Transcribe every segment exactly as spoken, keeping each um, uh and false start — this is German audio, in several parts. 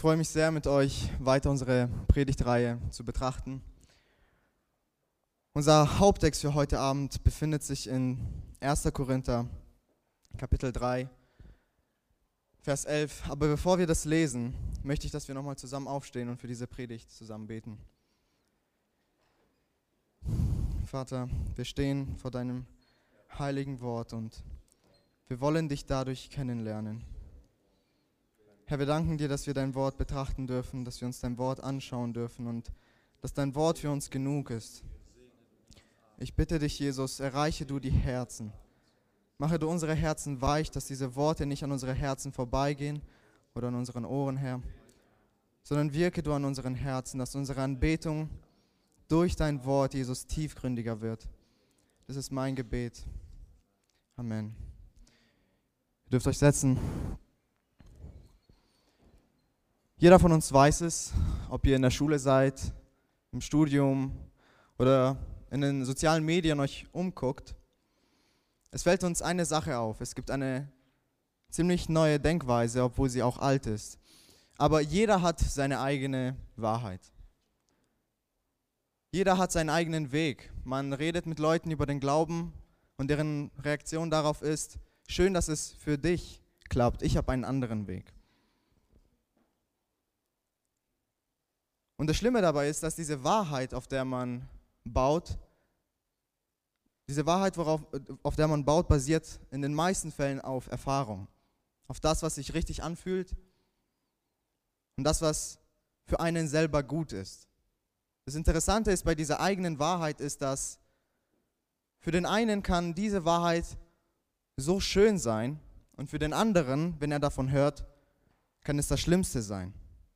freue mich sehr, mit euch weiter unsere Predigtreihe zu betrachten. Unser Haupttext für heute Abend befindet sich in erster Korinther, Kapitel drei, Vers elf. Aber bevor wir das lesen, möchte ich, dass wir nochmal zusammen aufstehen und für diese Predigt zusammen beten. Vater, wir stehen vor deinem heiligen Wort und wir wollen dich dadurch kennenlernen. Herr, wir danken dir, dass wir dein Wort betrachten dürfen, dass wir uns dein Wort anschauen dürfen und dass dein Wort für uns genug ist. Ich bitte dich, Jesus, erreiche du die Herzen. Mache du unsere Herzen weich, dass diese Worte nicht an unsere Herzen vorbeigehen oder an unseren Ohren, Herr, sondern wirke du an unseren Herzen, dass unsere Anbetung durch dein Wort, Jesus, tiefgründiger wird. Das ist mein Gebet. Amen. Ihr dürft euch setzen. Jeder von uns weiß es, ob ihr in der Schule seid, im Studium oder in den sozialen Medien euch umguckt. Es fällt uns eine Sache auf. Es gibt eine ziemlich neue Denkweise, obwohl sie auch alt ist. Aber jeder hat seine eigene Wahrheit. Jeder hat seinen eigenen Weg. Man redet mit Leuten über den Glauben und deren Reaktion darauf ist, schön, dass es für dich klappt. Ich habe einen anderen Weg. Und das Schlimme dabei ist, dass diese Wahrheit, auf der man baut, diese Wahrheit, worauf, auf der man baut, basiert in den meisten Fällen auf Erfahrung. Auf das, was sich richtig anfühlt und das, was für einen selber gut ist. Das Interessante ist bei dieser eigenen Wahrheit ist, dass für den einen kann diese Wahrheit so schön sein und für den anderen, wenn er davon hört, kann es das Schlimmste sein.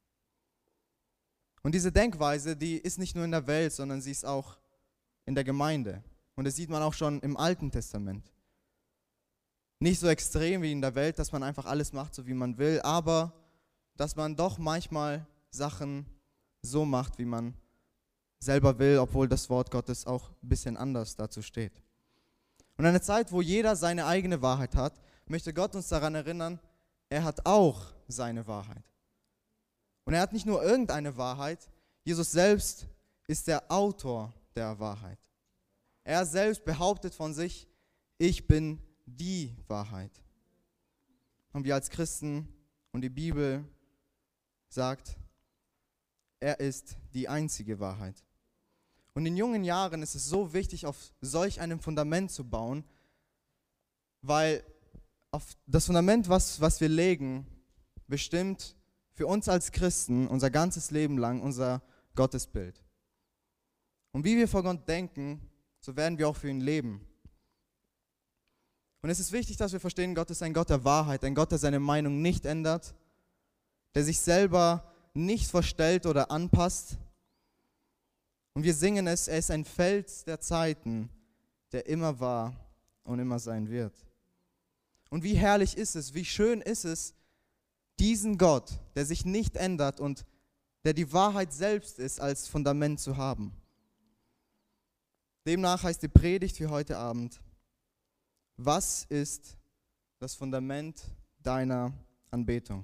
Und diese Denkweise, die ist nicht nur in der Welt, sondern sie ist auch in der Gemeinde. Und das sieht man auch schon im Alten Testament. Nicht so extrem wie in der Welt, dass man einfach alles macht, so wie man will, aber dass man doch manchmal Sachen so macht, wie man selber will, obwohl das Wort Gottes auch ein bisschen anders dazu steht. Und eine Zeit, wo jeder seine eigene Wahrheit hat, möchte Gott uns daran erinnern, er hat auch seine Wahrheit. Und er hat nicht nur irgendeine Wahrheit, Jesus selbst ist der Autor der Wahrheit. Er selbst behauptet von sich, ich bin die Wahrheit. Und wir als Christen und die Bibel sagt, er ist die einzige Wahrheit. Und in jungen Jahren ist es so wichtig, auf solch einem Fundament zu bauen, weil auf das Fundament, was, was wir legen, bestimmt für uns als Christen unser ganzes Leben lang unser Gottesbild. Und wie wir vor Gott denken, so werden wir auch für ihn leben. Und es ist wichtig, dass wir verstehen, Gott ist ein Gott der Wahrheit, ein Gott, der seine Meinung nicht ändert, der sich selber nicht verstellt oder anpasst. Und wir singen es, er ist ein Fels der Zeiten, der immer war und immer sein wird. Und wie herrlich ist es, wie schön ist es, diesen Gott, der sich nicht ändert und der die Wahrheit selbst ist, als Fundament zu haben. Demnach heißt die Predigt für heute Abend, was ist das Fundament deiner Anbetung?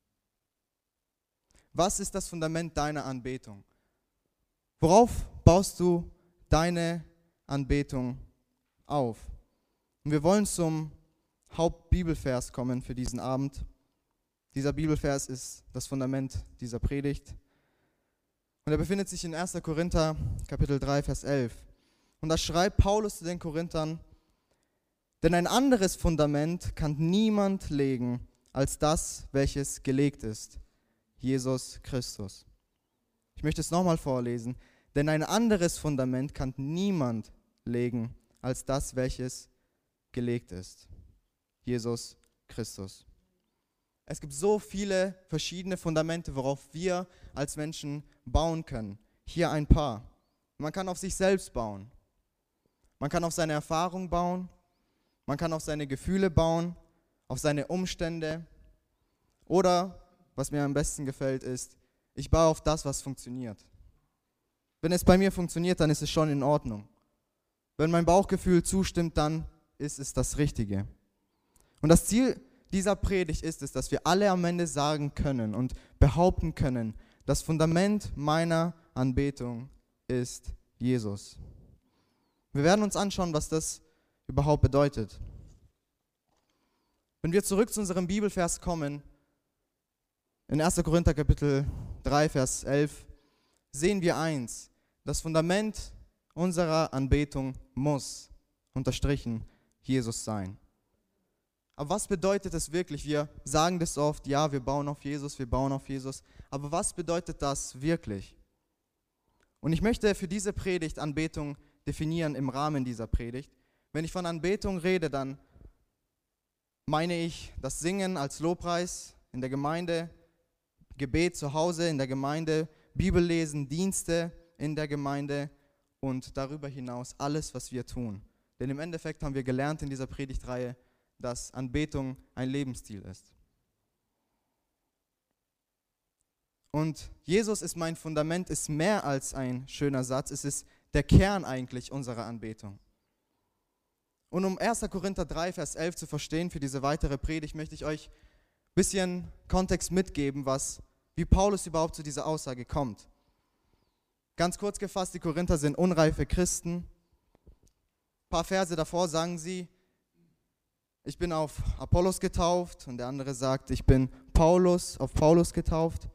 Was ist das Fundament deiner Anbetung? Worauf baust du deine Anbetung auf? Und wir wollen zum Hauptbibelvers kommen für diesen Abend. Dieser Bibelvers ist das Fundament dieser Predigt. Und er befindet sich in erster Korinther, Kapitel drei, Vers elf. Und da schreibt Paulus zu den Korinthern, denn ein anderes Fundament kann niemand legen, als das, welches gelegt ist, Jesus Christus. Ich möchte es nochmal vorlesen. Denn ein anderes Fundament kann niemand legen, als das, welches gelegt ist, Jesus Christus. Es gibt so viele verschiedene Fundamente, worauf wir als Menschen bauen können. Hier ein paar. Man kann auf sich selbst bauen. Man kann auf seine Erfahrung bauen. Man kann auf seine Gefühle bauen, auf seine Umstände. Oder, was mir am besten gefällt, ist, ich baue auf das, was funktioniert. Wenn es bei mir funktioniert, dann ist es schon in Ordnung. Wenn mein Bauchgefühl zustimmt, dann ist es das Richtige. Und das Ziel dieser Predigt ist es, dass wir alle am Ende sagen können und behaupten können, das Fundament meiner Anbetung ist Jesus. Wir werden uns anschauen, was das überhaupt bedeutet. Wenn wir zurück zu unserem Bibelvers kommen, in erster Korinther Kapitel drei, Vers elf, sehen wir eins: Das Fundament unserer Anbetung muss, unterstrichen, Jesus sein. Aber was bedeutet es wirklich? Wir sagen das oft, ja, wir bauen auf Jesus, wir bauen auf Jesus. Aber was bedeutet das wirklich? Und ich möchte für diese Predigt Anbetung definieren im Rahmen dieser Predigt. Wenn ich von Anbetung rede, dann meine ich das Singen als Lobpreis in der Gemeinde, Gebet zu Hause in der Gemeinde, Bibellesen, Dienste in der Gemeinde und darüber hinaus alles, was wir tun. Denn im Endeffekt haben wir gelernt in dieser Predigtreihe, dass Anbetung ein Lebensstil ist. Und Jesus ist mein Fundament, ist mehr als ein schöner Satz, es ist der Kern eigentlich unserer Anbetung. Und um erster Korinther drei, Vers elf zu verstehen für diese weitere Predigt, möchte ich euch ein bisschen Kontext mitgeben, was, wie Paulus überhaupt zu dieser Aussage kommt. Ganz kurz gefasst, die Korinther sind unreife Christen. Ein paar Verse davor sagen sie, ich bin auf Apollos getauft, und der andere sagt, ich bin Paulus, auf Paulus getauft.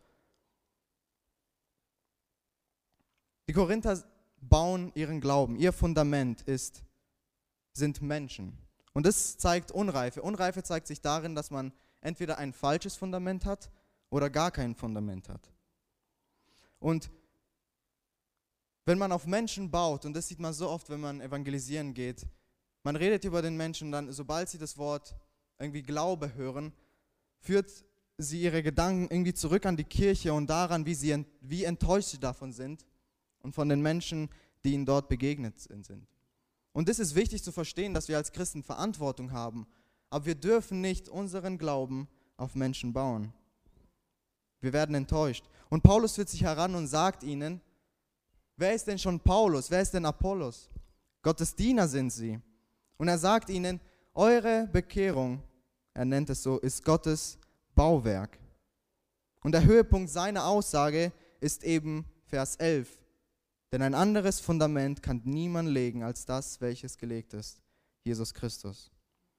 Die Korinther bauen ihren Glauben, ihr Fundament ist, sind Menschen. Und das zeigt Unreife. Unreife zeigt sich darin, dass man entweder ein falsches Fundament hat oder gar kein Fundament hat. Und wenn man auf Menschen baut, und das sieht man so oft, wenn man evangelisieren geht, man redet über den Menschen, dann sobald sie das Wort irgendwie Glaube hören, führt sie ihre Gedanken irgendwie zurück an die Kirche und daran, wie, sie, wie enttäuscht sie davon sind und von den Menschen, die ihnen dort begegnet sind. Und das ist wichtig zu verstehen, dass wir als Christen Verantwortung haben, aber wir dürfen nicht unseren Glauben auf Menschen bauen. Wir werden enttäuscht. Und Paulus führt sich heran und sagt ihnen, wer ist denn schon Paulus? Wer ist denn Apollos? Gottes Diener sind sie. Und er sagt ihnen, eure Bekehrung, er nennt es so, ist Gottes Bauwerk. Und der Höhepunkt seiner Aussage ist eben Vers elf. Denn ein anderes Fundament kann niemand legen als das, welches gelegt ist, Jesus Christus.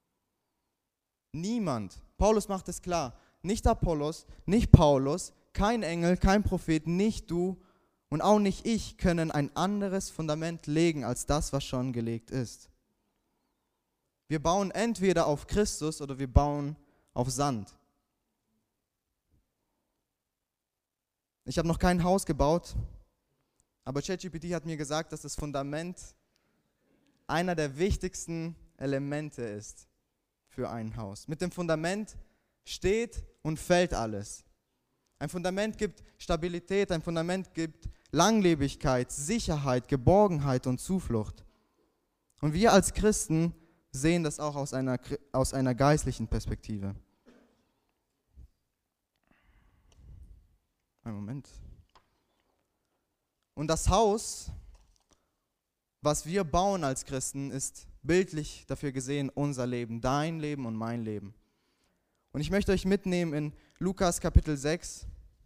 Niemand, Paulus macht es klar, nicht Apollos, nicht Paulus, kein Engel, kein Prophet, nicht du und auch nicht ich können ein anderes Fundament legen als das, was schon gelegt ist. Wir bauen entweder auf Christus oder wir bauen auf Sand. Ich habe noch kein Haus gebaut, aber ChatGPT hat mir gesagt, dass das Fundament einer der wichtigsten Elemente ist für ein Haus. Mit dem Fundament steht und fällt alles. Ein Fundament gibt Stabilität, ein Fundament gibt Langlebigkeit, Sicherheit, Geborgenheit und Zuflucht. Und wir als Christen sehen das auch aus einer, aus einer geistlichen Perspektive. Einen Moment. Und das Haus, was wir bauen als Christen, ist bildlich dafür gesehen unser Leben, dein Leben und mein Leben. Und ich möchte euch mitnehmen in Lukas Kapitel sechs.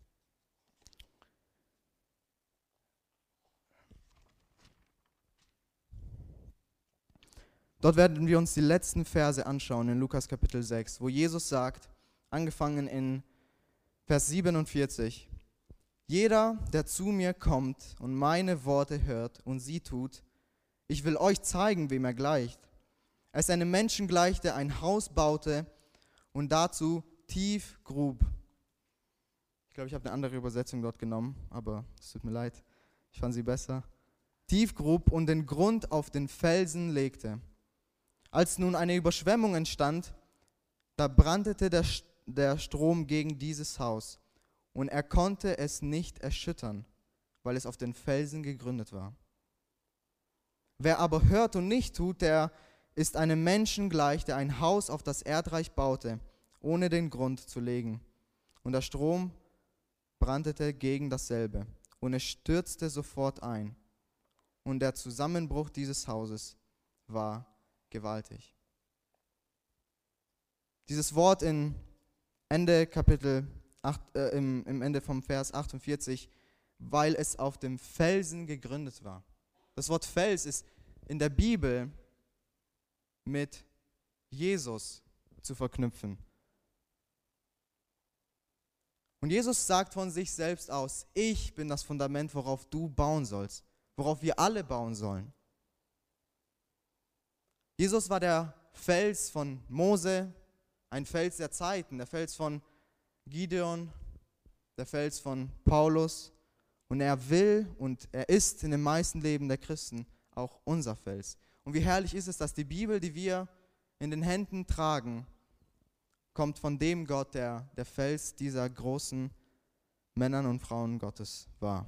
Dort werden wir uns die letzten Verse anschauen in Lukas Kapitel sechs, wo Jesus sagt, angefangen in Vers siebenundvierzig, jeder, der zu mir kommt und meine Worte hört und sie tut, ich will euch zeigen, wem er gleicht. Er ist einem Menschen gleich, der ein Haus baute und dazu tief grub. Ich glaube, ich habe eine andere Übersetzung dort genommen, aber es tut mir leid, ich fand sie besser. Tief grub und den Grund auf den Felsen legte. Als nun eine Überschwemmung entstand, da brandete der, der Strom gegen dieses Haus und er konnte es nicht erschüttern, weil es auf den Felsen gegründet war. Wer aber hört und nicht tut, der ist einem Menschen gleich, der ein Haus auf das Erdreich baute, ohne den Grund zu legen. Und der Strom brandete gegen dasselbe und es stürzte sofort ein. Und der Zusammenbruch dieses Hauses war gewaltig. Dieses Wort in Ende Kapitel acht, äh, im, im Ende vom Vers achtundvierzig, weil es auf dem Felsen gegründet war. Das Wort Fels ist in der Bibel mit Jesus zu verknüpfen. Und Jesus sagt von sich selbst aus, ich bin das Fundament, worauf du bauen sollst, worauf wir alle bauen sollen. Jesus war der Fels von Mose, ein Fels der Zeiten, der Fels von Gideon, der Fels von Paulus. Und er will und er ist in den meisten Leben der Christen auch unser Fels. Und wie herrlich ist es, dass die Bibel, die wir in den Händen tragen, kommt von dem Gott, der der Fels dieser großen Männern und Frauen Gottes war.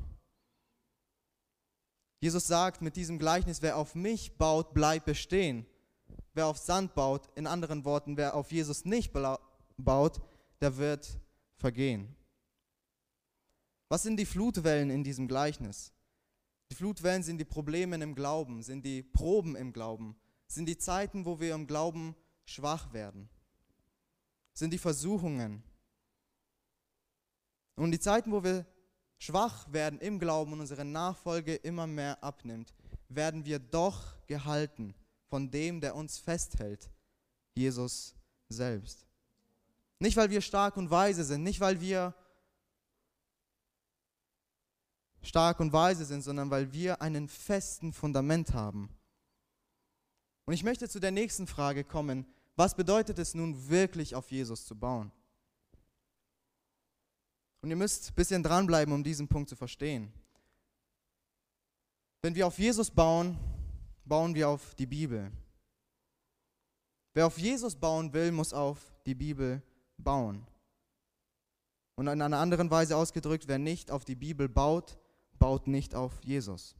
Jesus sagt mit diesem Gleichnis, wer auf mich baut, bleibt bestehen. Wer auf Sand baut, in anderen Worten, wer auf Jesus nicht baut, der wird vergehen. Was sind die Flutwellen in diesem Gleichnis? Die Flutwellen sind die Probleme im Glauben, sind die Proben im Glauben, sind die Zeiten, wo wir im Glauben schwach werden, sind die Versuchungen. Und die Zeiten, wo wir schwach werden im Glauben und unsere Nachfolge immer mehr abnimmt, werden wir doch gehalten von dem, der uns festhält, Jesus selbst. Nicht, weil wir stark und weise sind, nicht, weil wir stark und weise sind, sondern weil wir einen festen Fundament haben. Und ich möchte zu der nächsten Frage kommen. Was bedeutet es nun wirklich, auf Jesus zu bauen? Und ihr müsst ein bisschen dranbleiben, um diesen Punkt zu verstehen. Wenn wir auf Jesus bauen, bauen wir auf die Bibel. Wer auf Jesus bauen will, muss auf die Bibel bauen. Und in einer anderen Weise ausgedrückt, wer nicht auf die Bibel baut, baut nicht auf Jesus.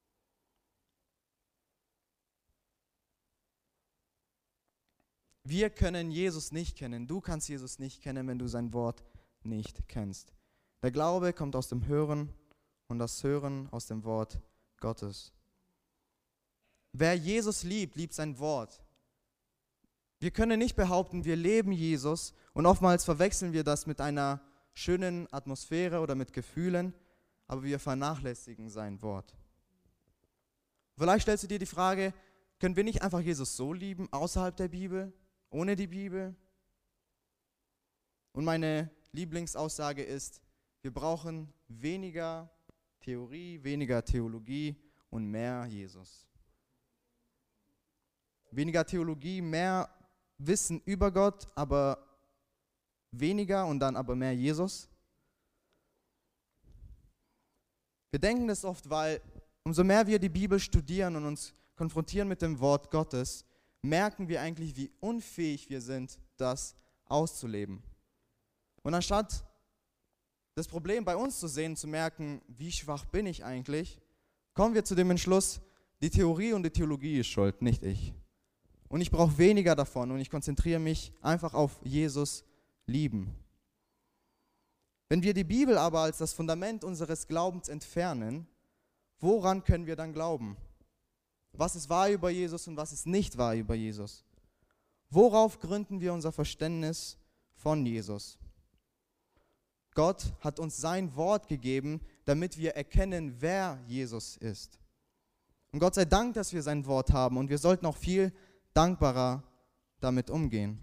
Wir können Jesus nicht kennen. Du kannst Jesus nicht kennen, wenn du sein Wort nicht kennst. Der Glaube kommt aus dem Hören und das Hören aus dem Wort Gottes. Wer Jesus liebt, liebt sein Wort. Wir können nicht behaupten, wir leben Jesus und oftmals verwechseln wir das mit einer schönen Atmosphäre oder mit Gefühlen, aber wir vernachlässigen sein Wort. Vielleicht stellst du dir die Frage, können wir nicht einfach Jesus so lieben, außerhalb der Bibel, ohne die Bibel? Und meine Lieblingsaussage ist, wir brauchen weniger Theorie, weniger Theologie und mehr Jesus. Weniger Theologie, mehr Wissen über Gott, aber weniger und dann aber mehr Jesus. Wir denken das oft, weil umso mehr wir die Bibel studieren und uns konfrontieren mit dem Wort Gottes, merken wir eigentlich, wie unfähig wir sind, das auszuleben. Und anstatt das Problem bei uns zu sehen, zu merken, wie schwach bin ich eigentlich, kommen wir zu dem Entschluss, die Theorie und die Theologie ist schuld, nicht ich. Und ich brauche weniger davon und ich konzentriere mich einfach auf Jesus lieben. Wenn wir die Bibel aber als das Fundament unseres Glaubens entfernen, woran können wir dann glauben? Was ist wahr über Jesus und was ist nicht wahr über Jesus? Worauf gründen wir unser Verständnis von Jesus? Gott hat uns sein Wort gegeben, damit wir erkennen, wer Jesus ist. Und Gott sei Dank, dass wir sein Wort haben und wir sollten auch viel dankbarer damit umgehen.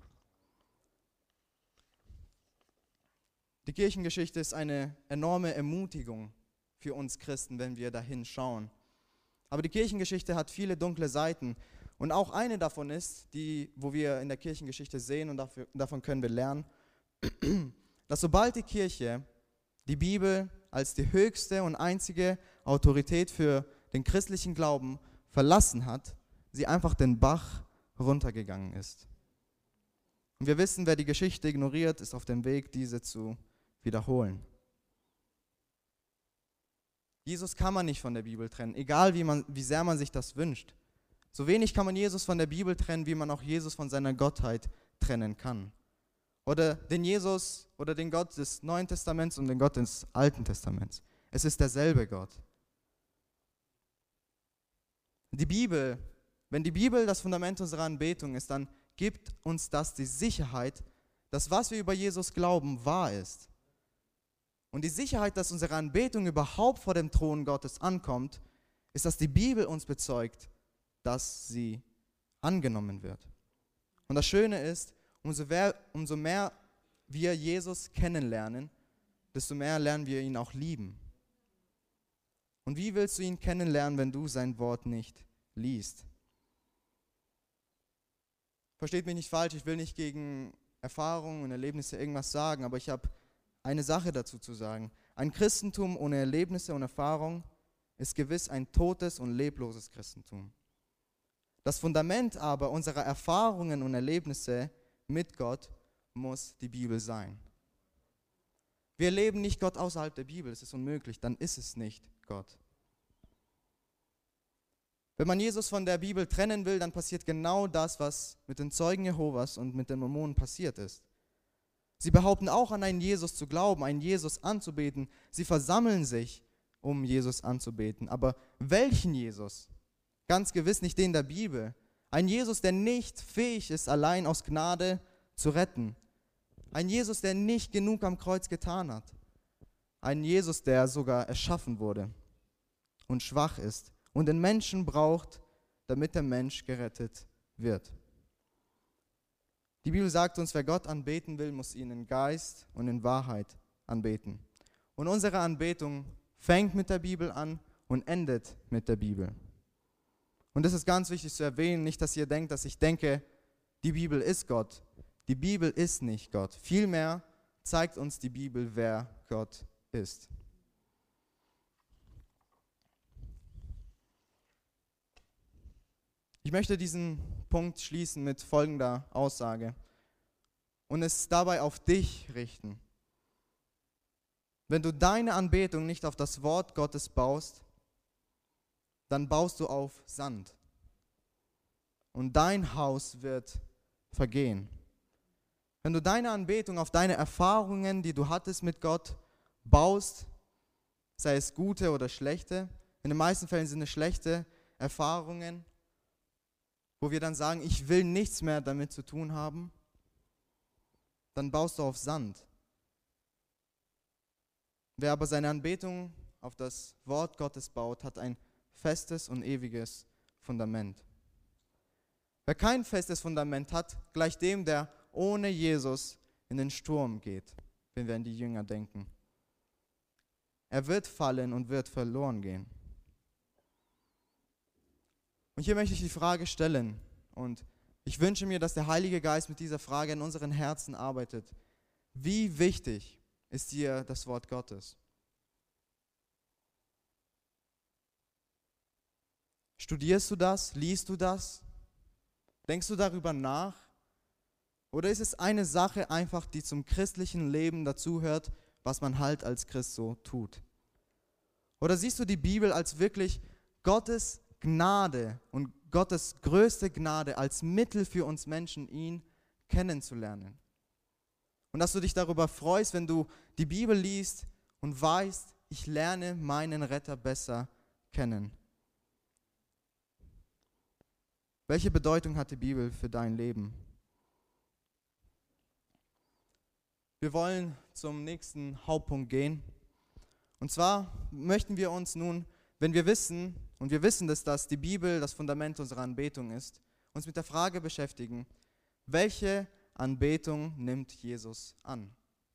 Die Kirchengeschichte ist eine enorme Ermutigung für uns Christen, wenn wir dahin schauen. Aber die Kirchengeschichte hat viele dunkle Seiten und auch eine davon ist, die, wo wir in der Kirchengeschichte sehen und dafür, davon können wir lernen, dass sobald die Kirche die Bibel als die höchste und einzige Autorität für den christlichen Glauben verlassen hat, sie einfach den Bach runtergegangen ist. Und wir wissen, wer die Geschichte ignoriert, ist auf dem Weg, diese zu wiederholen. Jesus kann man nicht von der Bibel trennen, egal wie, man, wie sehr man sich das wünscht. So wenig kann man Jesus von der Bibel trennen, wie man auch Jesus von seiner Gottheit trennen kann. Oder den Jesus oder den Gott des Neuen Testaments und den Gott des Alten Testaments. Es ist derselbe Gott. Die Bibel, wenn die Bibel das Fundament unserer Anbetung ist, dann gibt uns das die Sicherheit, dass was wir über Jesus glauben, wahr ist. Und die Sicherheit, dass unsere Anbetung überhaupt vor dem Thron Gottes ankommt, ist, dass die Bibel uns bezeugt, dass sie angenommen wird. Und das Schöne ist, umso mehr, umso mehr wir Jesus kennenlernen, desto mehr lernen wir ihn auch lieben. Und wie willst du ihn kennenlernen, wenn du sein Wort nicht liest? Versteht mich nicht falsch, ich will nicht gegen Erfahrungen und Erlebnisse irgendwas sagen, aber ich habe eine Sache dazu zu sagen. Ein Christentum ohne Erlebnisse und Erfahrung ist gewiss ein totes und lebloses Christentum. Das Fundament aber unserer Erfahrungen und Erlebnisse mit Gott muss die Bibel sein. Wir erleben nicht Gott außerhalb der Bibel, das ist unmöglich, dann ist es nicht Gott. Wenn man Jesus von der Bibel trennen will, dann passiert genau das, was mit den Zeugen Jehovas und mit den Mormonen passiert ist. Sie behaupten auch an einen Jesus zu glauben, einen Jesus anzubeten. Sie versammeln sich, um Jesus anzubeten. Aber welchen Jesus? Ganz gewiss nicht den der Bibel. Ein Jesus, der nicht fähig ist, allein aus Gnade zu retten. Ein Jesus, der nicht genug am Kreuz getan hat. Ein Jesus, der sogar erschaffen wurde und schwach ist und den Menschen braucht, damit der Mensch gerettet wird. Die Bibel sagt uns, wer Gott anbeten will, muss ihn in Geist und in Wahrheit anbeten. Und unsere Anbetung fängt mit der Bibel an und endet mit der Bibel. Und das ist ganz wichtig zu erwähnen, nicht, dass ihr denkt, dass ich denke, die Bibel ist Gott. Die Bibel ist nicht Gott. Vielmehr zeigt uns die Bibel, wer Gott ist. Ich möchte diesen Punkt schließen mit folgender Aussage und es dabei auf dich richten. Wenn du deine Anbetung nicht auf das Wort Gottes baust, dann baust du auf Sand und dein Haus wird vergehen. Wenn du deine Anbetung auf deine Erfahrungen, die du hattest mit Gott, baust, sei es gute oder schlechte, in den meisten Fällen sind es schlechte Erfahrungen, wo wir dann sagen, ich will nichts mehr damit zu tun haben, dann baust du auf Sand. Wer aber seine Anbetung auf das Wort Gottes baut, hat ein festes und ewiges Fundament. Wer kein festes Fundament hat, gleich dem, der ohne Jesus in den Sturm geht, wenn wir an die Jünger denken. Er wird fallen und wird verloren gehen. Und hier möchte ich die Frage stellen und ich wünsche mir, dass der Heilige Geist mit dieser Frage in unseren Herzen arbeitet. Wie wichtig ist dir das Wort Gottes? Studierst du das? Liest du das? Denkst du darüber nach? Oder ist es eine Sache einfach, die zum christlichen Leben dazugehört, was man halt als Christ so tut? Oder siehst du die Bibel als wirklich Gottes Gnade und Gottes größte Gnade als Mittel für uns Menschen, ihn kennenzulernen? Und dass du dich darüber freust, wenn du die Bibel liest und weißt, ich lerne meinen Retter besser kennen. Welche Bedeutung hat die Bibel für dein Leben? Wir wollen zum nächsten Hauptpunkt gehen. Und zwar möchten wir uns nun, wenn wir wissen, und wir wissen, dass, dass die Bibel das Fundament unserer Anbetung ist, uns mit der Frage beschäftigen, welche Anbetung nimmt Jesus an?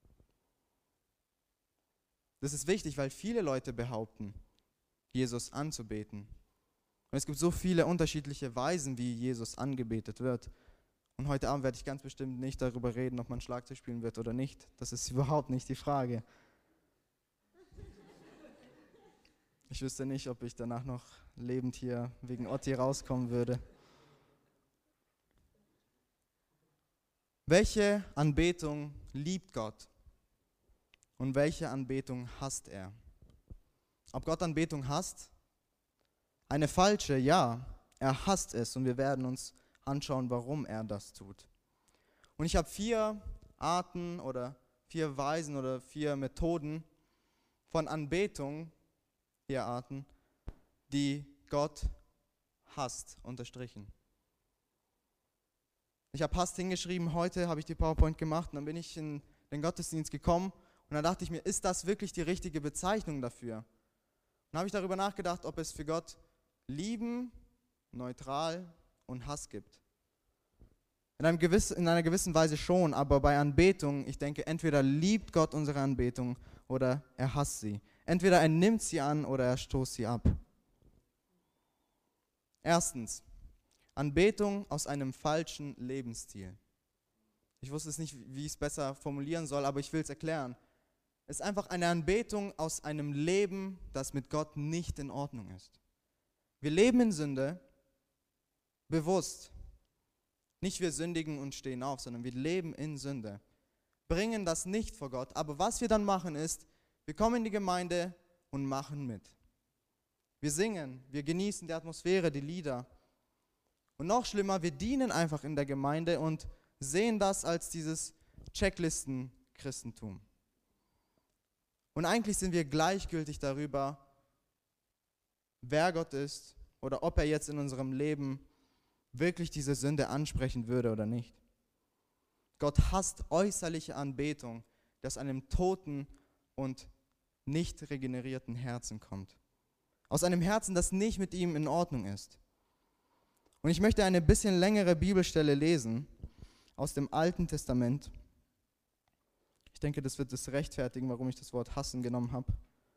Das ist wichtig, weil viele Leute behaupten, Jesus anzubeten. Und es gibt so viele unterschiedliche Weisen, wie Jesus angebetet wird. Und heute Abend werde ich ganz bestimmt nicht darüber reden, ob man Schlagzeug spielen wird oder nicht. Das ist überhaupt nicht die Frage. Ich wüsste nicht, ob ich danach noch lebend hier wegen Otti rauskommen würde. Welche Anbetung liebt Gott und welche Anbetung hasst er? Ob Gott Anbetung hasst? Eine falsche, ja, er hasst es und wir werden uns anschauen, warum er das tut. Und ich habe vier Arten oder vier Weisen oder vier Methoden von Anbetung, vier Arten, die Gott hasst, unterstrichen. Ich habe Hast hingeschrieben, heute habe ich die PowerPoint gemacht und dann bin ich in den Gottesdienst gekommen und dann dachte ich mir, ist das wirklich die richtige Bezeichnung dafür? Und dann habe ich darüber nachgedacht, ob es für Gott Lieben, neutral und Hass gibt. In, einem gewiss, in einer gewissen Weise schon, aber bei Anbetung, ich denke, entweder liebt Gott unsere Anbetung oder er hasst sie. Entweder er nimmt sie an oder er stoßt sie ab. Erstens, Anbetung aus einem falschen Lebensstil. Ich wusste es nicht, wie ich es besser formulieren soll, aber ich will es erklären. Es ist einfach eine Anbetung aus einem Leben, das mit Gott nicht in Ordnung ist. Wir leben in Sünde, bewusst. Nicht wir sündigen und stehen auf, sondern wir leben in Sünde. Bringen das nicht vor Gott, aber was wir dann machen ist, wir kommen in die Gemeinde und machen mit. Wir singen, wir genießen die Atmosphäre, die Lieder. Und noch schlimmer, wir dienen einfach in der Gemeinde und sehen das als dieses Checklisten-Christentum. Und eigentlich sind wir gleichgültig darüber, wer Gott ist oder ob er jetzt in unserem Leben wirklich diese Sünde ansprechen würde oder nicht. Gott hasst äußerliche Anbetung, das einem toten und nicht regenerierten Herzen kommt. Aus einem Herzen, das nicht mit ihm in Ordnung ist. Und ich möchte eine bisschen längere Bibelstelle lesen aus dem Alten Testament. Ich denke, das wird es rechtfertigen, warum ich das Wort hassen genommen habe.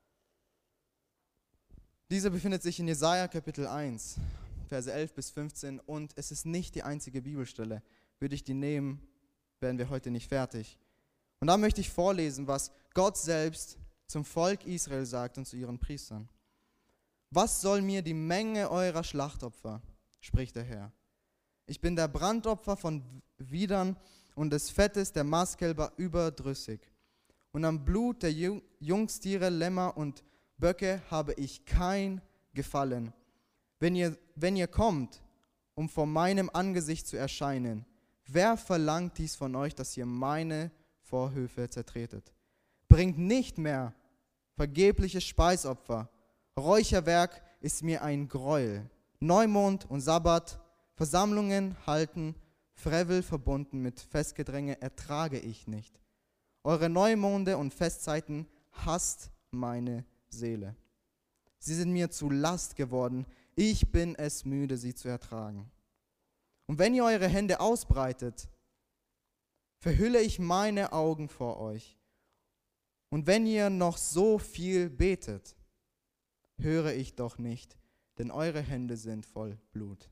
Diese befindet sich in Jesaja Kapitel eins, Verse elf bis fünfzehn und es ist nicht die einzige Bibelstelle. Würde ich die nehmen, wären wir heute nicht fertig. Und da möchte ich vorlesen, was Gott selbst zum Volk Israel sagt und zu ihren Priestern. Was soll mir die Menge eurer Schlachtopfer, spricht der Herr. Ich bin der Brandopfer von Widern und des Fettes der Maßkälber überdrüssig. Und am Blut der Jungstiere, Lämmer und Böcke habe ich kein Gefallen. Wenn ihr, wenn ihr kommt, um vor meinem Angesicht zu erscheinen, wer verlangt dies von euch, dass ihr meine Vorhöfe zertretet? Bringt nicht mehr vergebliches Speisopfer. Räucherwerk ist mir ein Gräuel. Neumond und Sabbat, Versammlungen halten, Frevel verbunden mit Festgedränge ertrage ich nicht. Eure Neumonde und Festzeiten hasst meine Seele. Sie sind mir zu Last geworden. Ich bin es müde, sie zu ertragen. Und wenn ihr eure Hände ausbreitet, verhülle ich meine Augen vor euch. Und wenn ihr noch so viel betet, höre ich doch nicht, denn eure Hände sind voll Blut.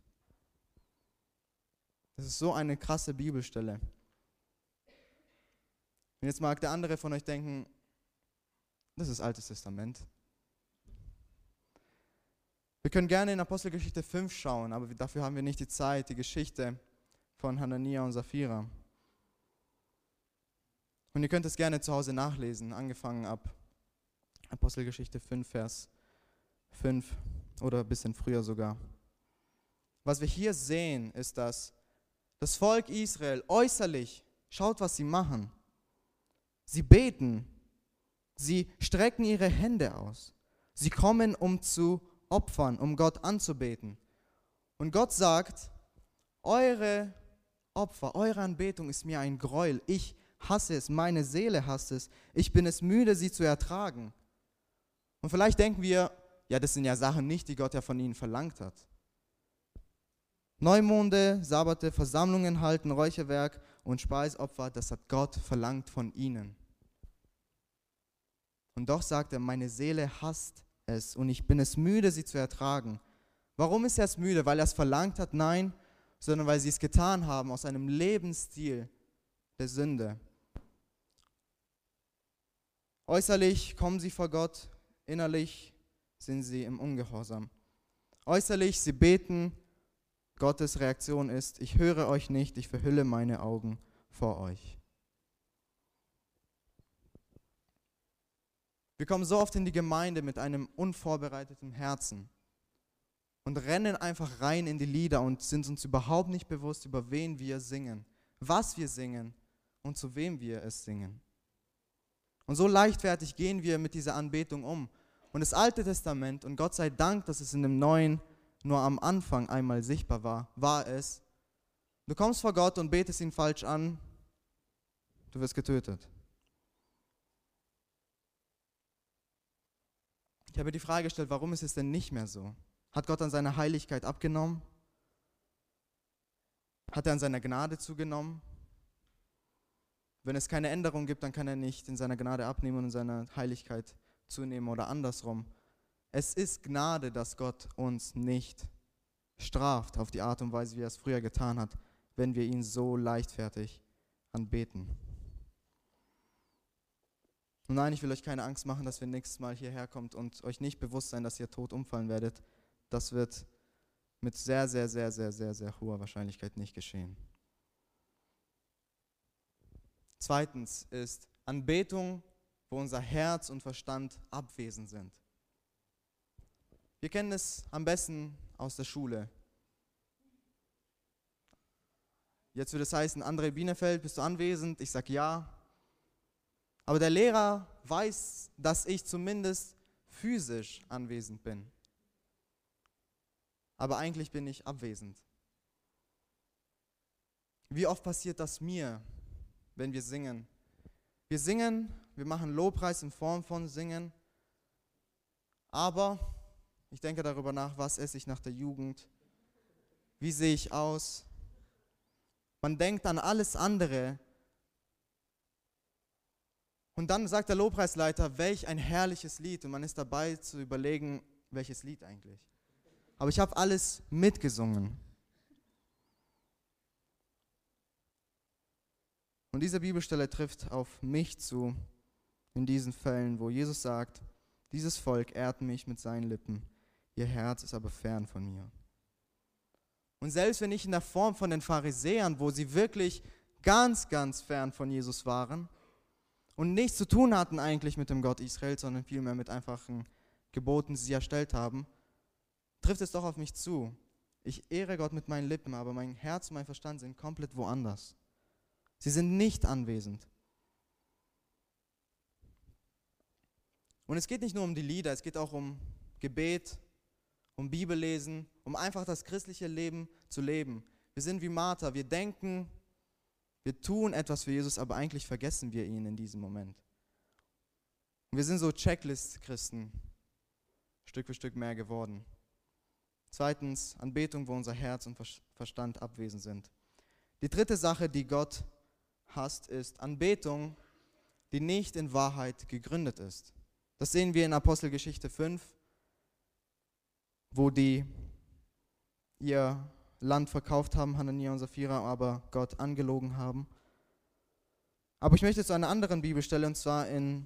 Das ist so eine krasse Bibelstelle. Und jetzt mag der andere von euch denken, das ist Altes Testament. Wir können gerne in Apostelgeschichte fünf schauen, aber dafür haben wir nicht die Zeit, die Geschichte von Hanania und Sapphira. Und ihr könnt es gerne zu Hause nachlesen, angefangen ab Apostelgeschichte fünf, Vers fünf oder ein bisschen früher sogar. Was wir hier sehen, ist, dass das Volk Israel äußerlich, schaut, was sie machen. Sie beten, sie strecken ihre Hände aus. Sie kommen, um zu opfern, um Gott anzubeten. Und Gott sagt, eure Opfer, eure Anbetung ist mir ein Gräuel. Ich hasse es, meine Seele hasst es. Ich bin es müde, sie zu ertragen. Und vielleicht denken wir, ja, das sind ja Sachen nicht, die Gott ja von ihnen verlangt hat. Neumonde, Sabbate, Versammlungen halten, Räucherwerk und Speisopfer, das hat Gott verlangt von ihnen. Und doch sagt er, meine Seele hasst es und ich bin es müde, sie zu ertragen. Warum ist er es müde? Weil er es verlangt hat? Nein, sondern weil sie es getan haben aus einem Lebensstil der Sünde. Äußerlich kommen sie vor Gott, innerlich sind sie im Ungehorsam. Äußerlich, sie beten, Gottes Reaktion ist, ich höre euch nicht, ich verhülle meine Augen vor euch. Wir kommen so oft in die Gemeinde mit einem unvorbereiteten Herzen und rennen einfach rein in die Lieder und sind uns überhaupt nicht bewusst, über wen wir singen, was wir singen und zu wem wir es singen. Und so leichtfertig gehen wir mit dieser Anbetung um. Und das Alte Testament, und Gott sei Dank, dass es in dem Neuen nur am Anfang einmal sichtbar war, war es, Du kommst vor Gott und betest ihn falsch an, du wirst getötet. Ich habe die Frage gestellt, warum ist es denn nicht mehr so? Hat Gott an seiner Heiligkeit abgenommen? Hat er an seiner Gnade zugenommen? Wenn es keine Änderung gibt, dann kann er nicht in seiner Gnade abnehmen und in seiner Heiligkeit zunehmen oder andersrum. Es ist Gnade, dass Gott uns nicht straft auf die Art und Weise, wie er es früher getan hat, wenn wir ihn so leichtfertig anbeten. Und nein, ich will euch keine Angst machen, dass ihr nächstes Mal hierher kommt und euch nicht bewusst sein, dass ihr tot umfallen werdet. Das wird mit sehr, sehr, sehr, sehr, sehr, sehr hoher Wahrscheinlichkeit nicht geschehen. Zweitens ist Anbetung, wo unser Herz und Verstand abwesend sind. Wir kennen es am besten aus der Schule. Jetzt würde es heißen, André Bienefeld, bist du anwesend? Ich sage ja. Aber der Lehrer weiß, dass ich zumindest physisch anwesend bin. Aber eigentlich bin ich abwesend. Wie oft passiert das mir, wenn wir singen? Wir singen, wir machen Lobpreis in Form von Singen, aber ich denke darüber nach, was esse ich nach der Jugend, wie sehe ich aus. Man denkt an alles andere. Und dann sagt der Lobpreisleiter, welch ein herrliches Lied. Und man ist dabei zu überlegen, welches Lied eigentlich. Aber ich habe alles mitgesungen. Und diese Bibelstelle trifft auf mich zu, in diesen Fällen, wo Jesus sagt, dieses Volk ehrt mich mit seinen Lippen, ihr Herz ist aber fern von mir. Und selbst wenn ich in der Form von den Pharisäern, wo sie wirklich ganz, ganz fern von Jesus waren, und nichts zu tun hatten eigentlich mit dem Gott Israel, sondern vielmehr mit einfachen Geboten, die sie erstellt haben, trifft es doch auf mich zu. Ich ehre Gott mit meinen Lippen, aber mein Herz und mein Verstand sind komplett woanders. Sie sind nicht anwesend. Und es geht nicht nur um die Lieder, es geht auch um Gebet, um Bibellesen, um einfach das christliche Leben zu leben. Wir sind wie Martha, wir denken, wir tun etwas für Jesus, aber eigentlich vergessen wir ihn in diesem Moment. Und wir sind so Checklist-Christen, Stück für Stück mehr geworden. Zweitens, Anbetung, wo unser Herz und Verstand abwesend sind. Die dritte Sache, die Gott hasst, ist Anbetung, die nicht in Wahrheit gegründet ist. Das sehen wir in Apostelgeschichte fünf, wo die ihr Land verkauft haben, Hanania und Sapphira, aber Gott angelogen haben. Aber ich möchte zu einer anderen Bibelstelle, und zwar in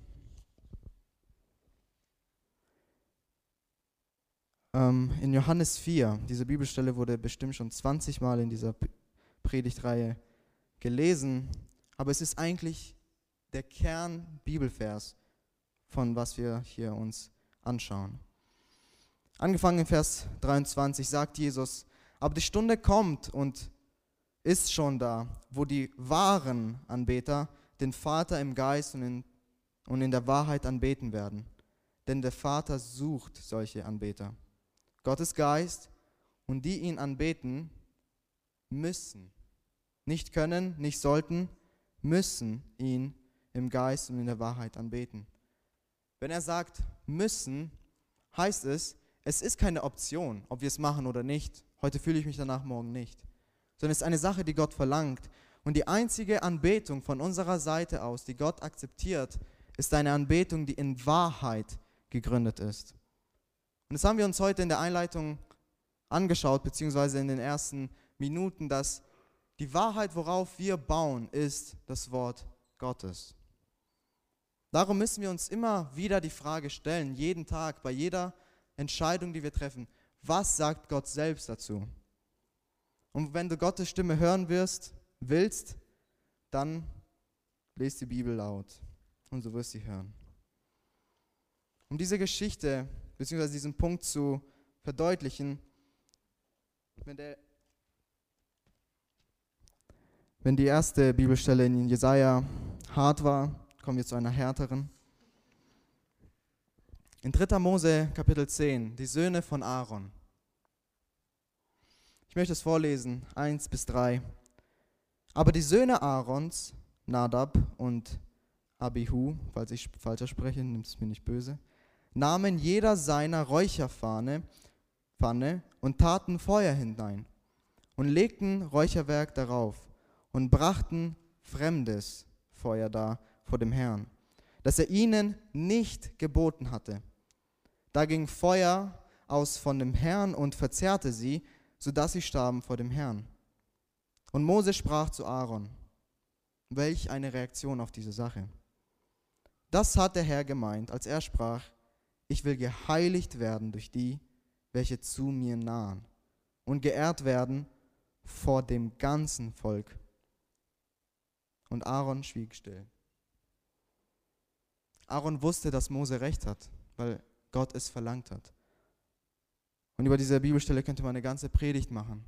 ähm, in Johannes vier. Diese Bibelstelle wurde bestimmt schon zwanzig Mal in dieser Predigtreihe gelesen, aber es ist eigentlich der Kern-Bibelvers, von was wir hier uns anschauen. Angefangen in Vers dreiundzwanzig sagt Jesus, aber die Stunde kommt und ist schon da, wo die wahren Anbeter den Vater im Geist und in, und in der Wahrheit anbeten werden. Denn der Vater sucht solche Anbeter. Gottes Geist und die ihn anbeten, müssen, nicht können, nicht sollten, müssen ihn im Geist und in der Wahrheit anbeten. Wenn er sagt müssen, heißt es, es ist keine Option, ob wir es machen oder nicht. Heute fühle ich mich danach, morgen nicht. Sondern es ist eine Sache, die Gott verlangt. Und die einzige Anbetung von unserer Seite aus, die Gott akzeptiert, ist eine Anbetung, die in Wahrheit gegründet ist. Und das haben wir uns heute in der Einleitung angeschaut, beziehungsweise in den ersten Minuten, dass die Wahrheit, worauf wir bauen, ist das Wort Gottes. Darum müssen wir uns immer wieder die Frage stellen, jeden Tag, bei jeder Entscheidung, die wir treffen, was sagt Gott selbst dazu? Und wenn du Gottes Stimme hören wirst, willst, dann lest die Bibel laut und du wirst sie hören. Um diese Geschichte, beziehungsweise diesen Punkt zu verdeutlichen, wenn, der, wenn die erste Bibelstelle in Jesaja hart war, kommen wir zu einer härteren. In dritter Mose Kapitel zehn, die Söhne von Aaron. Ich möchte es vorlesen, eins bis drei. Aber die Söhne Aarons, Nadab und Abihu, falls ich falsch spreche, nimmt es mir nicht böse, nahmen jeder seiner Räucherpfanne Pfanne und taten Feuer hinein und legten Räucherwerk darauf und brachten fremdes Feuer dar vor dem Herrn, das er ihnen nicht geboten hatte. Da ging Feuer aus von dem Herrn und verzehrte sie, sodass sie starben vor dem Herrn. Und Mose sprach zu Aaron, welch eine Reaktion auf diese Sache. Das hat der Herr gemeint, als er sprach, ich will geheiligt werden durch die, welche zu mir nahen, und geehrt werden vor dem ganzen Volk. Und Aaron schwieg still. Aaron wusste, dass Mose recht hat, weil Gott es verlangt hat. Und über diese Bibelstelle könnte man eine ganze Predigt machen.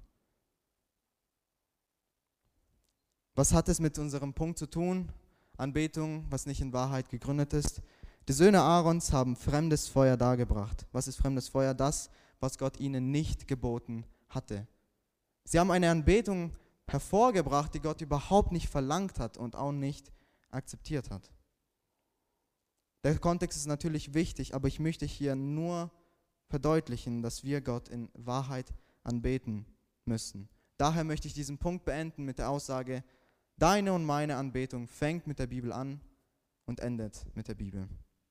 Was hat es mit unserem Punkt zu tun? Anbetung, was nicht in Wahrheit gegründet ist. Die Söhne Aarons haben fremdes Feuer dargebracht. Was ist fremdes Feuer? Das, was Gott ihnen nicht geboten hatte. Sie haben eine Anbetung hervorgebracht, die Gott überhaupt nicht verlangt hat und auch nicht akzeptiert hat. Der Kontext ist natürlich wichtig, aber ich möchte hier nur verdeutlichen, dass wir Gott in Wahrheit anbeten müssen. Daher möchte ich diesen Punkt beenden mit der Aussage, deine und meine Anbetung fängt mit der Bibel an und endet mit der Bibel.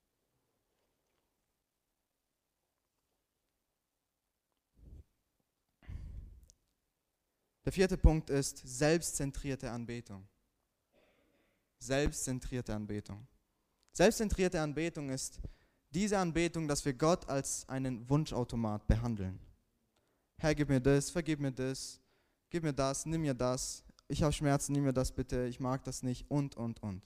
Der vierte Punkt ist selbstzentrierte Anbetung. Selbstzentrierte Anbetung. Selbstzentrierte Anbetung ist diese Anbetung, dass wir Gott als einen Wunschautomat behandeln. Herr, gib mir das, vergib mir das, gib mir das, nimm mir das, ich habe Schmerzen, nimm mir das bitte, ich mag das nicht und, und, und.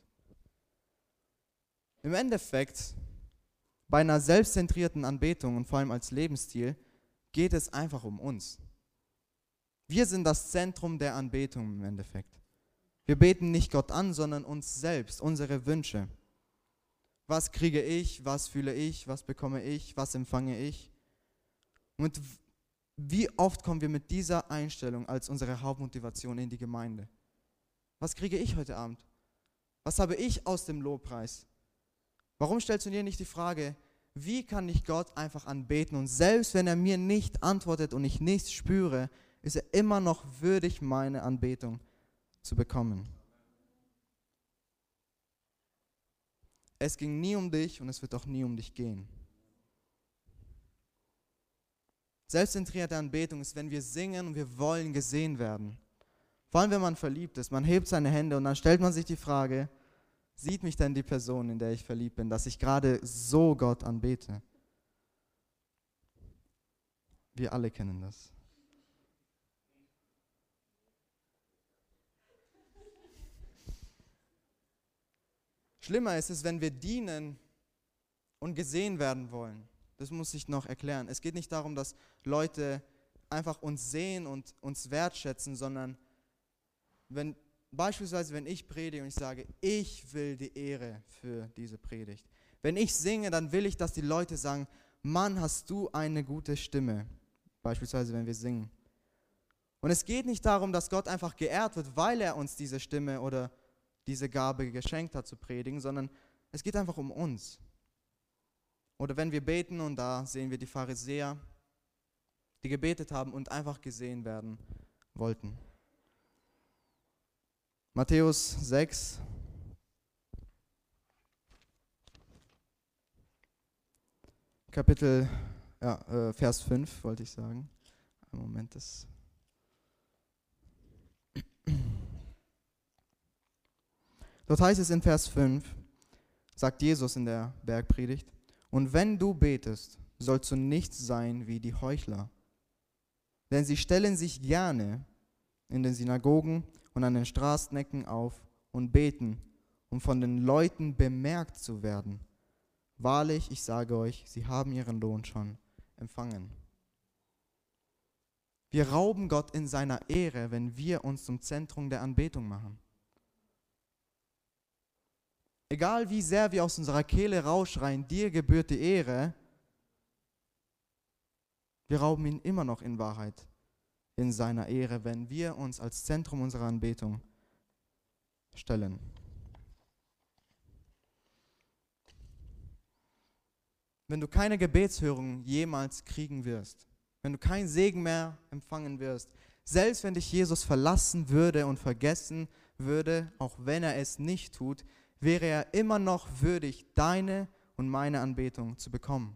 Im Endeffekt, bei einer selbstzentrierten Anbetung und vor allem als Lebensstil, geht es einfach um uns. Wir sind das Zentrum der Anbetung im Endeffekt. Wir beten nicht Gott an, sondern uns selbst, unsere Wünsche. Was kriege ich, was fühle ich, was bekomme ich, was empfange ich? Und wie oft kommen wir mit dieser Einstellung als unsere Hauptmotivation in die Gemeinde? Was kriege ich heute Abend? Was habe ich aus dem Lobpreis? Warum stellst du dir nicht die Frage, wie kann ich Gott einfach anbeten und selbst wenn er mir nicht antwortet und ich nichts spüre, ist er immer noch würdig, meine Anbetung zu bekommen. Es ging nie um dich und es wird auch nie um dich gehen. Selbstzentrierte Anbetung ist, wenn wir singen und wir wollen gesehen werden. Vor allem, wenn man verliebt ist. Man hebt seine Hände und dann stellt man sich die Frage, sieht mich denn die Person, in der ich verliebt bin, dass ich gerade so Gott anbete? Wir alle kennen das. Schlimmer ist es, wenn wir dienen und gesehen werden wollen. Das muss ich noch erklären. Es geht nicht darum, dass Leute einfach uns sehen und uns wertschätzen, sondern wenn beispielsweise, wenn ich predige und ich sage, ich will die Ehre für diese Predigt. Wenn ich singe, dann will ich, dass die Leute sagen, Mann, hast du eine gute Stimme. Beispielsweise, wenn wir singen. Und es geht nicht darum, dass Gott einfach geehrt wird, weil er uns diese Stimme oder diese Gabe geschenkt hat zu predigen, sondern es geht einfach um uns. Oder wenn wir beten und da sehen wir die Pharisäer, die gebetet haben und einfach gesehen werden wollten. Matthäus sechs. Kapitel, ja, äh, Vers fünf wollte ich sagen. Ein Moment, das... Dort heißt es in Vers fünf, sagt Jesus in der Bergpredigt, und wenn du betest, sollst du nicht sein wie die Heuchler. Denn sie stellen sich gerne in den Synagogen und an den Straßenecken auf und beten, um von den Leuten bemerkt zu werden. Wahrlich, ich sage euch, sie haben ihren Lohn schon empfangen. Wir rauben Gott in seiner Ehre, wenn wir uns zum Zentrum der Anbetung machen. Egal wie sehr wir aus unserer Kehle rausschreien, dir gebührt die Ehre, wir rauben ihn immer noch in Wahrheit in seiner Ehre, wenn wir uns als Zentrum unserer Anbetung stellen. Wenn du keine Gebetshörung jemals kriegen wirst, wenn du keinen Segen mehr empfangen wirst, selbst wenn dich Jesus verlassen würde und vergessen würde, auch wenn er es nicht tut, wäre er immer noch würdig, deine und meine Anbetung zu bekommen.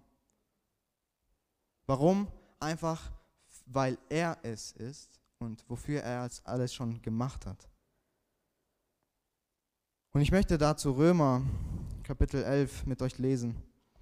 Warum? Einfach, weil er es ist und wofür er es alles schon gemacht hat. Und ich möchte dazu Römer Kapitel elf mit euch lesen.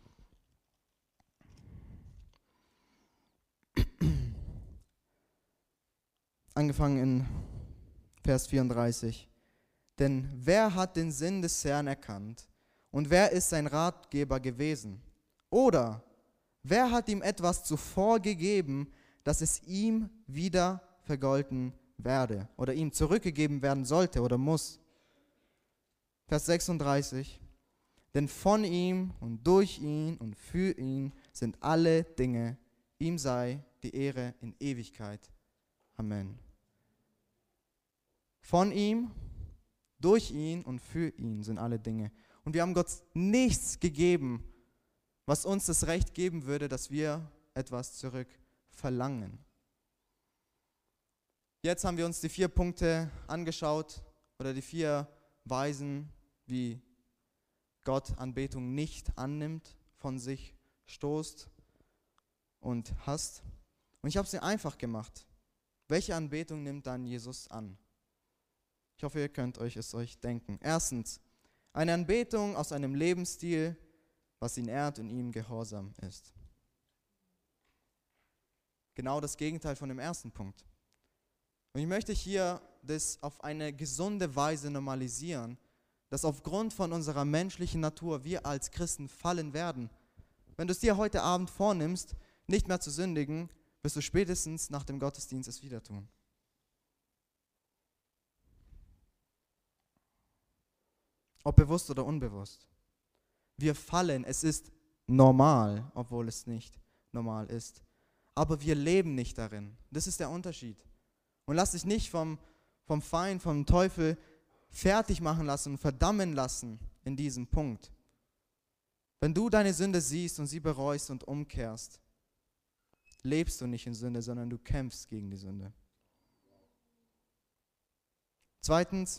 Angefangen in Vers vierunddreißig. Denn wer hat den Sinn des Herrn erkannt und wer ist sein Ratgeber gewesen? Oder wer hat ihm etwas zuvor gegeben, dass es ihm wieder vergolten werde oder ihm zurückgegeben werden sollte oder muss? Vers sechsunddreißig. Denn von ihm und durch ihn und für ihn sind alle Dinge, ihm sei die Ehre in Ewigkeit. Amen. Von ihm, durch ihn und für ihn sind alle Dinge. Und wir haben Gott nichts gegeben, was uns das Recht geben würde, dass wir etwas zurück verlangen. Jetzt haben wir uns die vier Punkte angeschaut oder die vier Weisen, wie Gott Anbetung nicht annimmt, von sich stoßt und hasst. Und ich habe es mir einfach gemacht. Welche Anbetung nimmt dann Jesus an? Ich hoffe, ihr könnt euch es euch denken. Erstens, eine Anbetung aus einem Lebensstil, was ihn ehrt und ihm gehorsam ist. Genau das Gegenteil von dem ersten Punkt. Und ich möchte hier das auf eine gesunde Weise normalisieren, dass aufgrund von unserer menschlichen Natur wir als Christen fallen werden. Wenn du es dir heute Abend vornimmst, nicht mehr zu sündigen, wirst du spätestens nach dem Gottesdienst es wieder tun. Ob bewusst oder unbewusst. Wir fallen, es ist normal, obwohl es nicht normal ist. Aber wir leben nicht darin. Das ist der Unterschied. Und lass dich nicht vom, vom Feind, vom Teufel fertig machen lassen und verdammen lassen in diesem Punkt. Wenn du deine Sünde siehst und sie bereust und umkehrst, lebst du nicht in Sünde, sondern du kämpfst gegen die Sünde. Zweitens,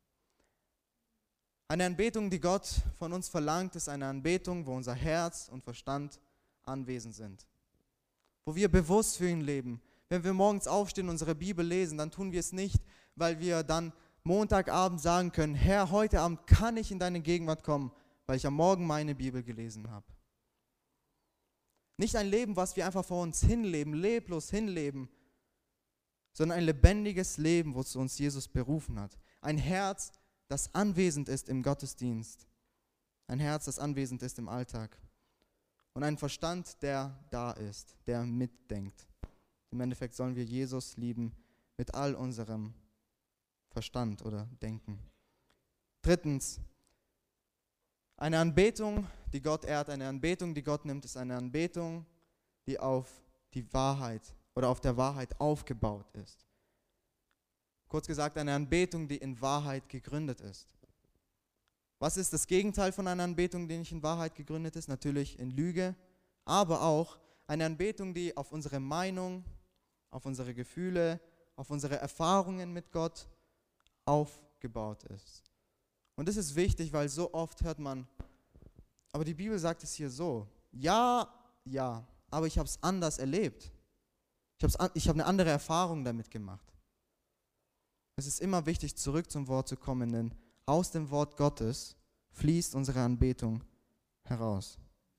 eine Anbetung, die Gott von uns verlangt, ist eine Anbetung, wo unser Herz und Verstand anwesend sind. Wo wir bewusst für ihn leben. Wenn wir morgens aufstehen und unsere Bibel lesen, dann tun wir es nicht, weil wir dann Montagabend sagen können, Herr, heute Abend kann ich in deine Gegenwart kommen, weil ich am Morgen meine Bibel gelesen habe. Nicht ein Leben, was wir einfach vor uns hinleben, leblos hinleben, sondern ein lebendiges Leben, wozu uns Jesus berufen hat. Ein Herz, das anwesend ist im Gottesdienst. Ein Herz, das anwesend ist im Alltag. Und ein Verstand, der da ist, der mitdenkt. Im Endeffekt sollen wir Jesus lieben mit all unserem Verstand oder Denken. Drittens, eine Anbetung, die Gott ehrt, eine Anbetung, die Gott nimmt, ist eine Anbetung, die auf die Wahrheit oder auf der Wahrheit aufgebaut ist. Kurz gesagt, eine Anbetung, die in Wahrheit gegründet ist. Was ist das Gegenteil von einer Anbetung, die nicht in Wahrheit gegründet ist? Natürlich in Lüge, aber auch eine Anbetung, die auf unsere Meinung, auf unsere Gefühle, auf unsere Erfahrungen mit Gott aufgebaut ist. Und das ist wichtig, weil so oft hört man, aber die Bibel sagt es hier so, ja, ja, aber ich habe es anders erlebt. Ich habe ich hab eine andere Erfahrung damit gemacht. Es ist immer wichtig, zurück zum Wort zu kommen, denn aus dem Wort Gottes fließt unsere Anbetung heraus.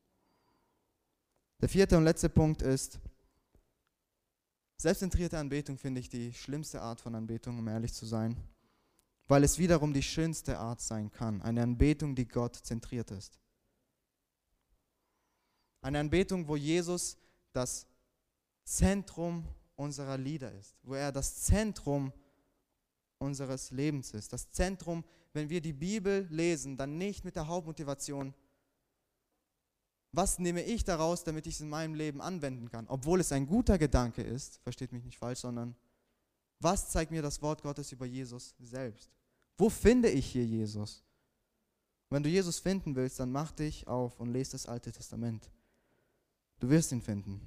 Der vierte und letzte Punkt ist, selbstzentrierte Anbetung finde ich die schlimmste Art von Anbetung, um ehrlich zu sein, weil es wiederum die schönste Art sein kann. Eine Anbetung, die Gott zentriert ist. Eine Anbetung, wo Jesus das Zentrum unserer Lieder ist, wo er das Zentrum unseres Lebens ist. Das Zentrum, wenn wir die Bibel lesen, dann nicht mit der Hauptmotivation, was nehme ich daraus, damit ich es in meinem Leben anwenden kann, obwohl es ein guter Gedanke ist, versteht mich nicht falsch, sondern was zeigt mir das Wort Gottes über Jesus selbst? Wo finde ich hier Jesus? Wenn du Jesus finden willst, dann mach dich auf und lese das Alte Testament. Du wirst ihn finden.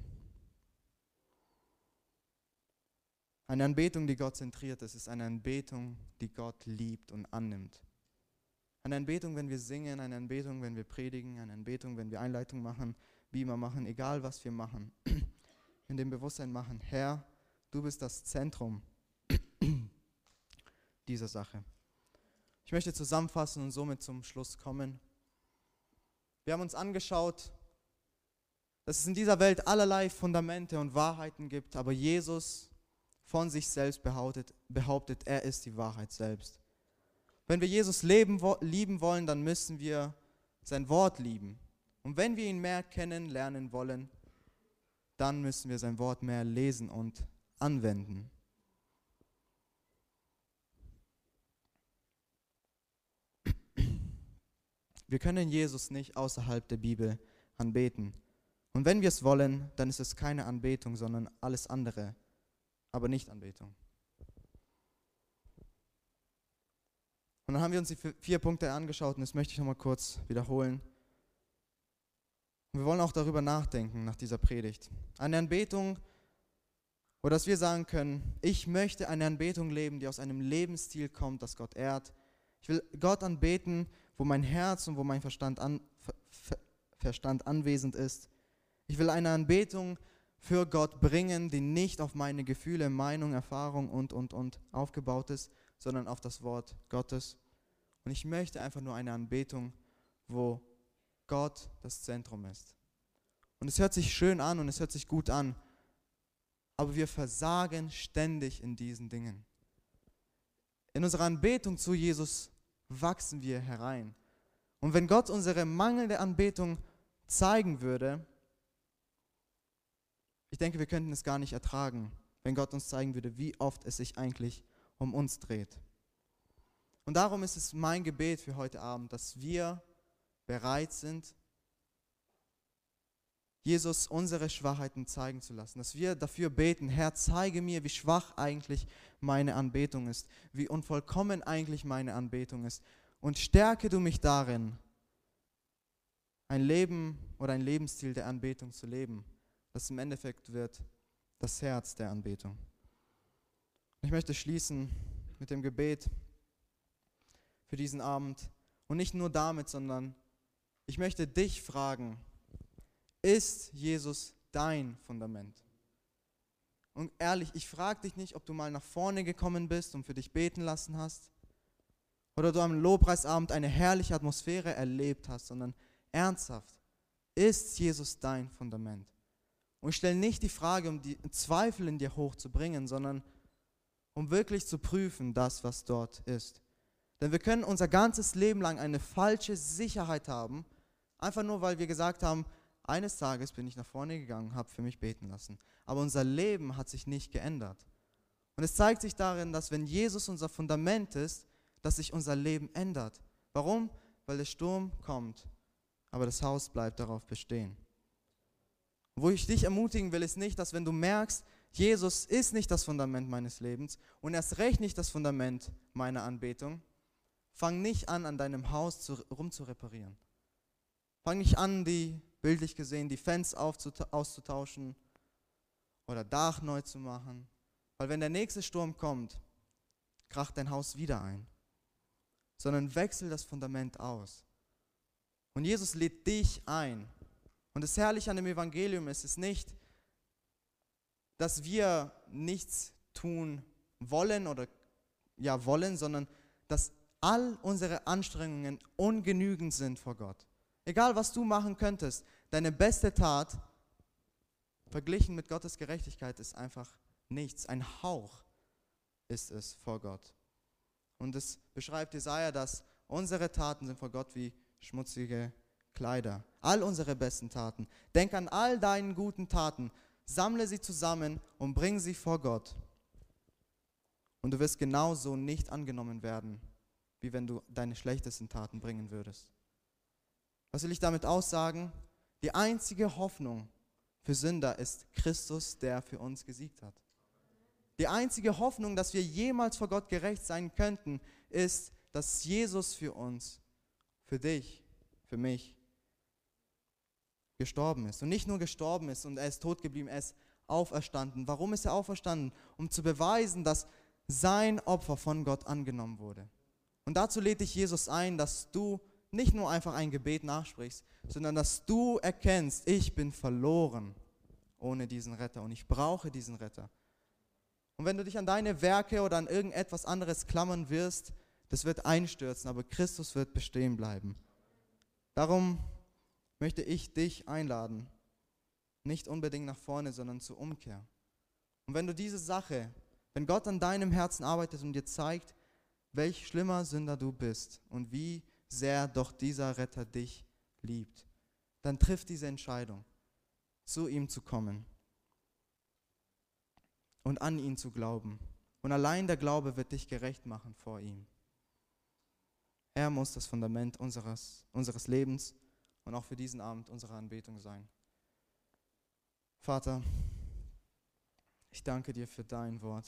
Eine Anbetung, die Gott zentriert ist, ist eine Anbetung, die Gott liebt und annimmt. Eine Anbetung, wenn wir singen, eine Anbetung, wenn wir predigen, eine Anbetung, wenn wir Einleitung machen, Beamer machen, egal was wir machen. In dem Bewusstsein machen, Herr, du bist das Zentrum dieser Sache. Ich möchte zusammenfassen und somit zum Schluss kommen. Wir haben uns angeschaut, dass es in dieser Welt allerlei Fundamente und Wahrheiten gibt, aber Jesus von sich selbst behauptet, behauptet, er ist die Wahrheit selbst. Wenn wir Jesus leben, lieben wollen, dann müssen wir sein Wort lieben. Und wenn wir ihn mehr kennenlernen wollen, dann müssen wir sein Wort mehr lesen und anwenden. Wir können Jesus nicht außerhalb der Bibel anbeten. Und wenn wir es wollen, dann ist es keine Anbetung, sondern alles andere, aber nicht Anbetung. Und dann haben wir uns die vier Punkte angeschaut und das möchte ich nochmal kurz wiederholen. Und wir wollen auch darüber nachdenken nach dieser Predigt. Eine Anbetung, oder dass wir sagen können, ich möchte eine Anbetung leben, die aus einem Lebensstil kommt, das Gott ehrt. Ich will Gott anbeten, wo mein Herz und wo mein Verstand, an, Ver, Verstand anwesend ist. Ich will eine Anbetung für Gott bringen, die nicht auf meine Gefühle, Meinung, Erfahrung und, und, und aufgebaut ist, sondern auf das Wort Gottes. Und ich möchte einfach nur eine Anbetung, wo Gott das Zentrum ist. Und es hört sich schön an und es hört sich gut an, aber wir versagen ständig in diesen Dingen. In unserer Anbetung zu Jesus wachsen wir herein. Und wenn Gott unsere mangelnde Anbetung zeigen würde, ich denke, wir könnten es gar nicht ertragen, wenn Gott uns zeigen würde, wie oft es sich eigentlich um uns dreht. Und darum ist es mein Gebet für heute Abend, dass wir bereit sind, Jesus unsere Schwachheiten zeigen zu lassen, dass wir dafür beten, Herr, zeige mir, wie schwach eigentlich meine Anbetung ist, wie unvollkommen eigentlich meine Anbetung ist und stärke du mich darin, ein Leben oder ein Lebensstil der Anbetung zu leben, das im Endeffekt wird das Herz der Anbetung. Ich möchte schließen mit dem Gebet für diesen Abend und nicht nur damit, sondern ich möchte dich fragen, ist Jesus dein Fundament? Und ehrlich, ich frage dich nicht, ob du mal nach vorne gekommen bist und für dich beten lassen hast oder du am Lobpreisabend eine herrliche Atmosphäre erlebt hast, sondern ernsthaft, ist Jesus dein Fundament? Und ich stelle nicht die Frage, um die Zweifel in dir hochzubringen, sondern um wirklich zu prüfen, das, was dort ist. Denn wir können unser ganzes Leben lang eine falsche Sicherheit haben, einfach nur, weil wir gesagt haben, eines Tages bin ich nach vorne gegangen, habe für mich beten lassen. Aber unser Leben hat sich nicht geändert. Und es zeigt sich darin, dass wenn Jesus unser Fundament ist, dass sich unser Leben ändert. Warum? Weil der Sturm kommt, aber das Haus bleibt darauf bestehen. Wo ich dich ermutigen will, ist nicht, dass wenn du merkst, Jesus ist nicht das Fundament meines Lebens und erst recht nicht das Fundament meiner Anbetung, fang nicht an, an deinem Haus zu, rumzureparieren. Fang nicht an, die, bildlich gesehen, die Fenster auszutauschen oder Dach neu zu machen. Weil wenn der nächste Sturm kommt, kracht dein Haus wieder ein. Sondern wechsel das Fundament aus. Und Jesus lädt dich ein. Und das Herrliche an dem Evangelium ist es nicht, dass wir nichts tun wollen oder ja wollen, sondern dass all unsere Anstrengungen ungenügend sind vor Gott. Egal, was du machen könntest, deine beste Tat, verglichen mit Gottes Gerechtigkeit, ist einfach nichts. Ein Hauch ist es vor Gott. Und es beschreibt Jesaja, dass unsere Taten sind vor Gott wie schmutzige Kleider. All unsere besten Taten. Denk an all deinen guten Taten, sammle sie zusammen und bring sie vor Gott. Und du wirst genauso nicht angenommen werden, wie wenn du deine schlechtesten Taten bringen würdest. Was will ich damit aussagen? Die einzige Hoffnung für Sünder ist Christus, der für uns gesiegt hat. Die einzige Hoffnung, dass wir jemals vor Gott gerecht sein könnten, ist dass Jesus für uns, für dich, für mich gestorben ist. Und nicht nur gestorben ist und er ist tot geblieben, er ist auferstanden. Warum ist er auferstanden? Um zu beweisen, dass sein Opfer von Gott angenommen wurde. Und dazu lädt dich Jesus ein, dass du nicht nur einfach ein Gebet nachsprichst, sondern dass du erkennst, ich bin verloren ohne diesen Retter und ich brauche diesen Retter. Und wenn du dich an deine Werke oder an irgendetwas anderes klammern wirst, das wird einstürzen, aber Christus wird bestehen bleiben. Darum möchte ich dich einladen, nicht unbedingt nach vorne, sondern zur Umkehr. Und wenn du diese Sache, wenn Gott an deinem Herzen arbeitet und dir zeigt, welch schlimmer Sünder du bist und wie sehr doch dieser Retter dich liebt, dann triff diese Entscheidung, zu ihm zu kommen und an ihn zu glauben. Und allein der Glaube wird dich gerecht machen vor ihm. Er muss das Fundament unseres, unseres Lebens und auch für diesen Abend unserer Anbetung sein. Vater, ich danke dir für dein Wort.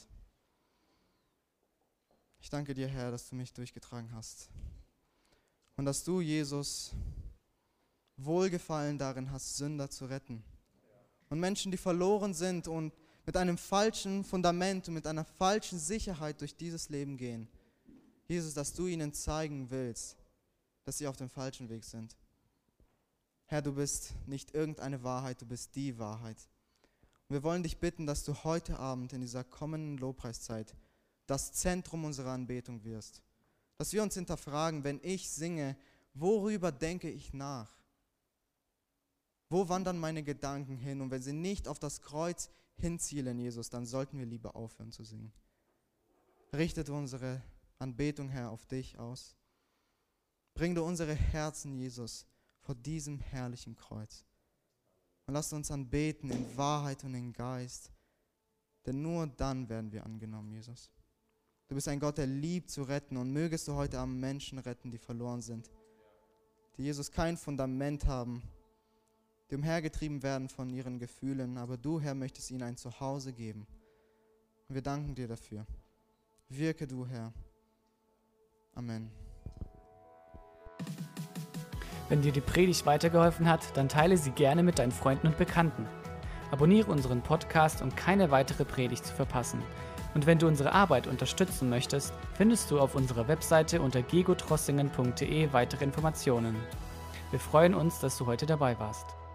Ich danke dir, Herr, dass du mich durchgetragen hast und dass du, Jesus, Wohlgefallen darin hast, Sünder zu retten. Und Menschen, die verloren sind und mit einem falschen Fundament und mit einer falschen Sicherheit durch dieses Leben gehen. Jesus, dass du ihnen zeigen willst, dass sie auf dem falschen Weg sind. Herr, du bist nicht irgendeine Wahrheit, du bist die Wahrheit. Und wir wollen dich bitten, dass du heute Abend in dieser kommenden Lobpreiszeit das Zentrum unserer Anbetung wirst. Dass wir uns hinterfragen, wenn ich singe, worüber denke ich nach? Wo wandern meine Gedanken hin? Und wenn sie nicht auf das Kreuz hinzielen, Jesus, dann sollten wir lieber aufhören zu singen. Richtet unsere Anbetung, Herr, auf dich aus. Bring du unsere Herzen, Jesus, vor diesem herrlichen Kreuz. Und lasst uns anbeten in Wahrheit und in Geist, denn nur dann werden wir angenommen, Jesus. Du bist ein Gott, der liebt zu retten und mögest du heute Abend Menschen retten, die verloren sind, die, Jesus, kein Fundament haben, die umhergetrieben werden von ihren Gefühlen, aber du, Herr, möchtest ihnen ein Zuhause geben. Und wir danken dir dafür. Wirke du, Herr. Amen. Wenn dir die Predigt weitergeholfen hat, dann teile sie gerne mit deinen Freunden und Bekannten. Abonniere unseren Podcast, um keine weitere Predigt zu verpassen. Und wenn du unsere Arbeit unterstützen möchtest, findest du auf unserer Webseite unter gegotrossingen punkt de weitere Informationen. Wir freuen uns, dass du heute dabei warst.